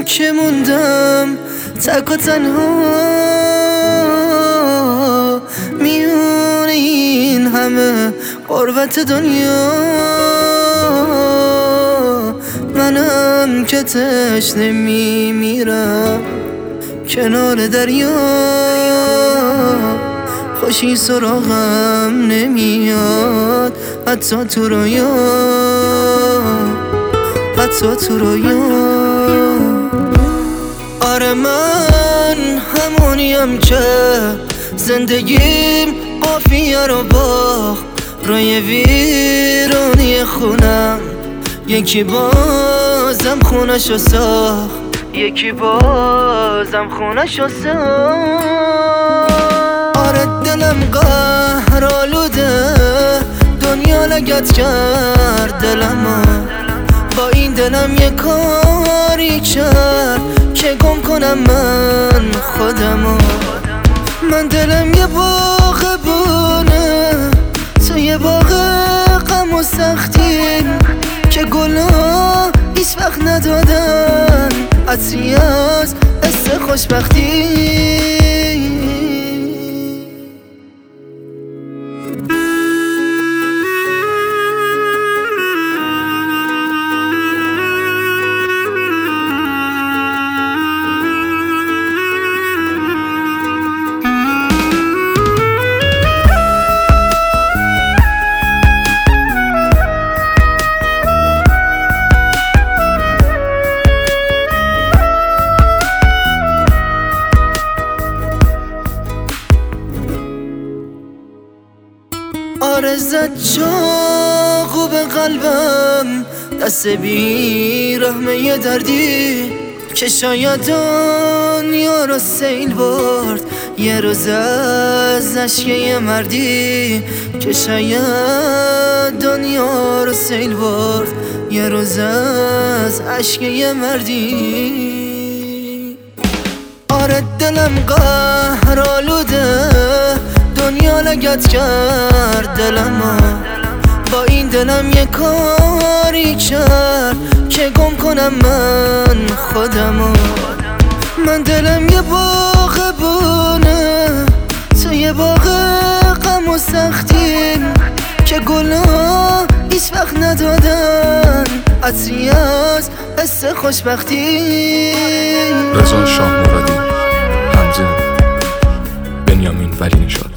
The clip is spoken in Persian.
که موندم تک و تنها میون این همه غربت دنیا. منم که تشنه میمیرم کنار دریا، خوشی سراغم نمیاد حتی تو رویا، حتی تو رویا. آره من همونیم که زندگیم قافیه رو باخت روی ویرانی خونم. یکی بازم خونشو ساخت، یکی بازم خونشو ساخت. آره دلم قهرآلوده، دنیا لگت کرد دلمو. با این دلم یه کاری کرد که گم کنم من خودمو. من دلم یه باغبونه تو یه باغ غم و سختی که گلا هیچ وقت ندادن عطری از حس خوشبختی. آره زد چاقو به قلبم دست بی رحمه دردی که شاید دنیا رو سیل برد یه روز از عشق مردی، که شاید دنیا رو سیل برد یه روز از عشق مردی. آره دلم قهرآلوده، دنیا لگت کرد دلمو. با این دلم یه کاری کرد که گم کنم من خودمو. من دلم یه باغبونه تو یه باغ غم و سختی که گلا هیچ وقت ندادن عطری از حس خوشبختی. رضا شاه مرادی، همزه بنیامین ولی نژاد.